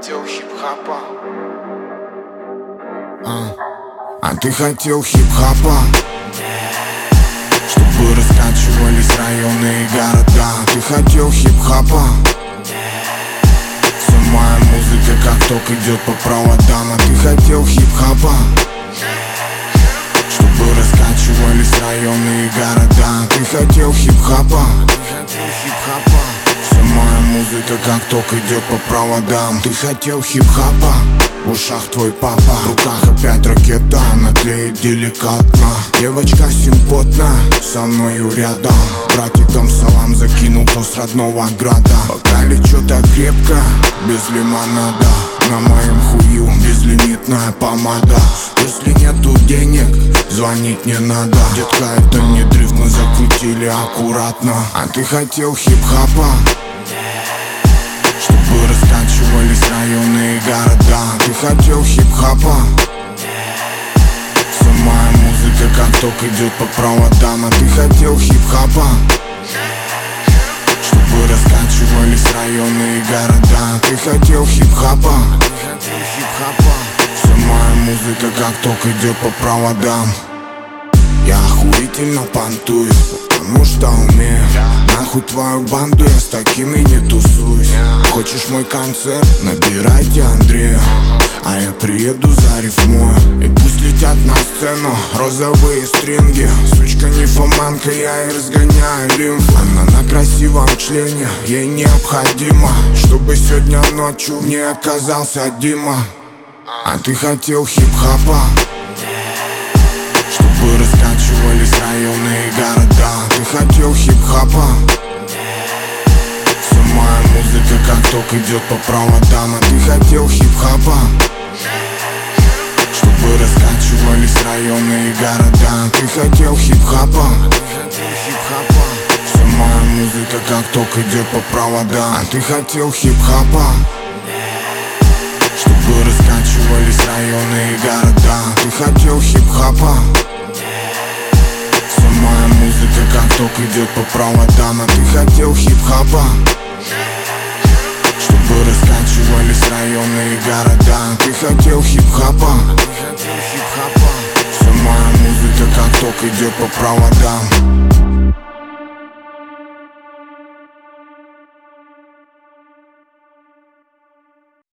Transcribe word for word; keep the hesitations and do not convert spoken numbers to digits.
хотел хип-хопа. А, а ты хотел хип-хопа, чтобы раскачивались районы и города. Ты хотел хип-хопа. Вся моя музыка как ток идет по проводам. А ты хотел хип-хопа, чтобы раскачивались районы и города. Ты хотел хип-хопа. Вся моя музыка как ток идет по проводам. Ты хотел хип-хопа. В ушах твой папа, в руках опять ракета, она тлеет деликатно. Девочка симпотна, со мною рядом. Братикам салам закинул тост родного града. Пока лечу так крепко, без лимонада. На моем хую безлимитная помада. Если нету денег, звонить не надо. Детка, это не дрифт, мы закрутили аккуратно. А ты хотел хип-хопа, чтобы раскачивались районы и города. Ты хотел хип-хопа. Вся моя музыка как ток идет по проводам. А ты хотел хип-хопа, чтобы раскачивались районы и города. Ты хотел хип-хопа. Вся моя музыка как ток идет по проводам. Я охуительно понтую, потому что умею. Нахуй твою банду, я с такими не тусуюсь. Хочешь мой концерт? Набирайте Андрея, а я приеду за рифмой. И пусть летят на сцену розовые стринги. Сучка нимфоманка, я и разгоняю лимфу. Она на красивом члене, ей необходимо, чтобы сегодня ночью в ней оказался Дима. А ты хотел хип-хопа, чтобы раскачивались районы и города. Ты хотел хип-хопа. Вся моя музыка как ток идет по проводам. А ты хотел хип-хопа, чтобы раскачивались районы и города. Ты хотел хип-хопа. Вся моя музыка как ток идет по проводам. А ты хотел хип-хопа, чтобы раскачивались районы и города. Ты хотел хип-хопа. Вся моя музыка как ток идет по проводам. А ты хотел хип-хопа, чтобы раскачивались районы и города. Ты хотел хип-хопа. Вся моя музыка как ток идет по проводам.